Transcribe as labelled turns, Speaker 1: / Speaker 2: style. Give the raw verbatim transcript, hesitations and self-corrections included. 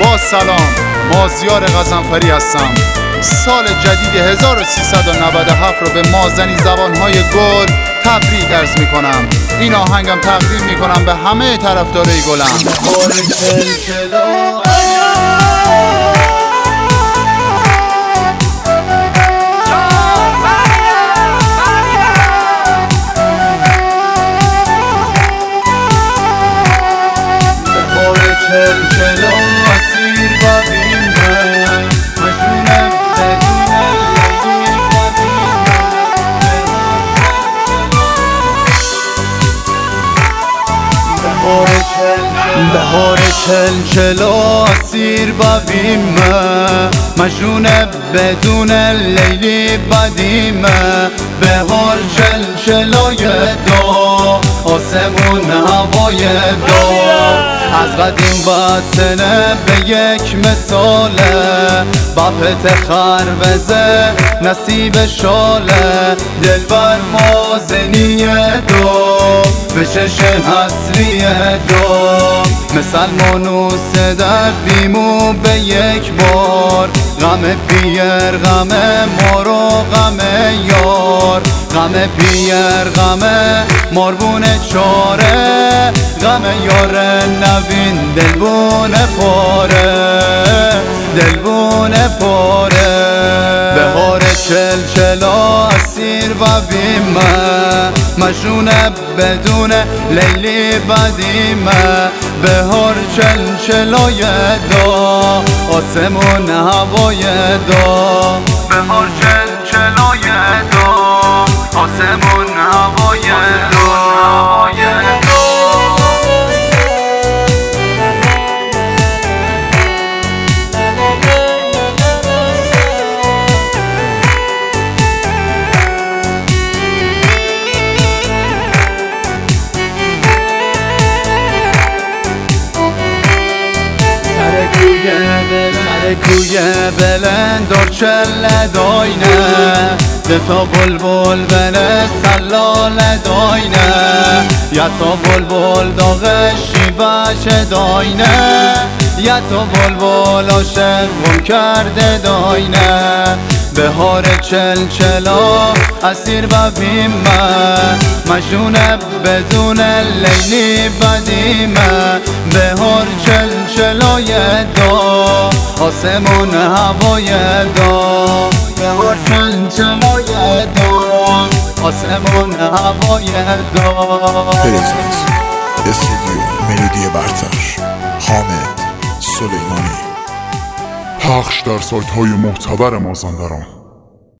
Speaker 1: با سلام، مازیار غضنفری هستم. سال جدید هزار و سیصد و نود و هفت رو به مازنی زبانهای گل تبریک عرض می کنم. این آهنگم تقدیم می کنم به همه طرفدارای گلم.
Speaker 2: بهار چلچل و اسیر ببیمه، مجنون بدون لیلی بدیمه. بهار چلچلای دو، آسمون هوای دو، از قدیم باطنه به یک مثاله. بابت خربزه نصیب شاله، دلبر مازنی دو، به چش حسری دو. مثل مانوس در بیمو به یک بار، غم پیر غم مار و غم یار. غم پیر غم ماربون چاره، غم یار نوین دلبون پاره، دلبون پاره. بهار چلچلا اسیر و بیمه، مجنون بدون لیلی بدیمه. بهار چلچلای دو، آسمون هوای دو. بهار چلچلای دو، آسمون هوای دو. سر کوی بلندار چل داینه، دتا بلبل بله سلال داینه. یا تا بلبل داغشی بچه داینه، یا تا بلبل عاشق گم کرده داینه. بهار چلچلا اسیر و بیمه، مجنون بدون لیلی بدیمه. بهار چلچلای دو، آسمون هوای دو. بهار چلچلای دو، آسمون هوای دو.
Speaker 3: پریزنس استودیو ملودی برتر، حامد سلیمانی.
Speaker 4: پخش در سایت های معتبر مازندران.